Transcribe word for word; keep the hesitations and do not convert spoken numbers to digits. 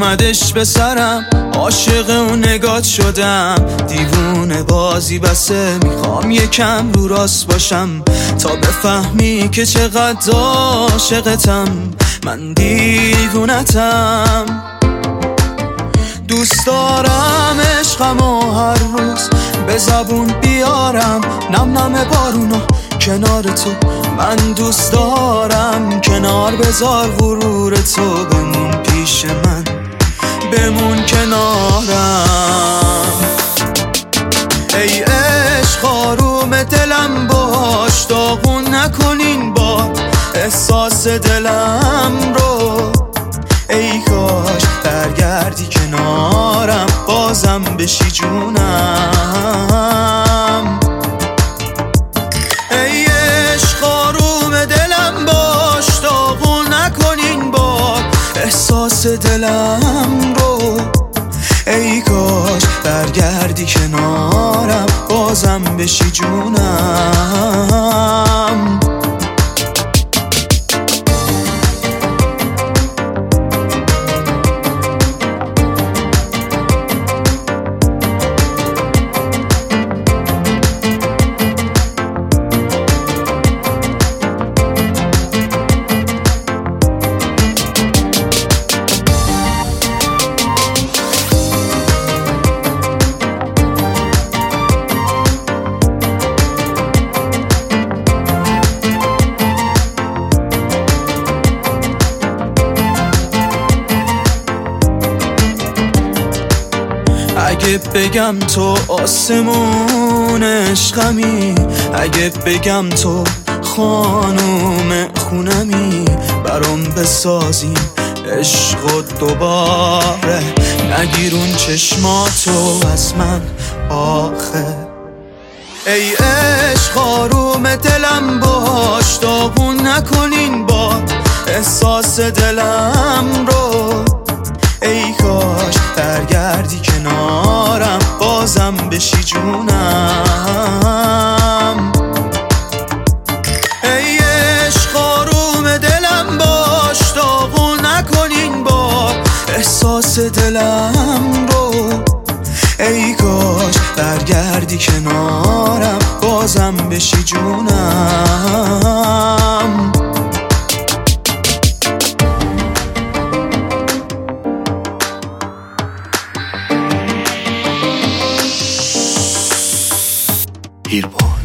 اومدش به سرم، عاشق اون نگات شدم. دیوونه بازی بسه، میخوام یکم رو راست باشم تا بفهمی که چقدر عاشقتم. من دیوونتم، دوست دارم عشقمو هر روز به زبون بیارم. نم نم بارونا کنار تو، من دوست دارم. کنار بذار غرور تو، بمون پیش من، بمون کنارم. ای عشق آروم دلم باش، داغون نکنین با احساس دلم رو. ای کاش برگردی کنارم، بازم بشی جونم. ای عشق آروم دلم باش، داغون نکنین با احساس دلم رو. ای کاش برگردی کنارم، بازم بشی جونم. اگه بگم تو آسمون عشقمی، اگه بگم تو خانوم خونمی، برام بسازیم عشق و دوباره نگیرون چشماتو از من آخه. ای عشق آروم دلم باش، داغون نکنین با احساس دلم رو. ای کاش برگردی کنارم، بازم بشی جونم. ای عشق آروم دلم باش، داغون نکنین با احساس دلم رو. ای کاش برگردی کنارم، بازم بشی جونم. Hillboy.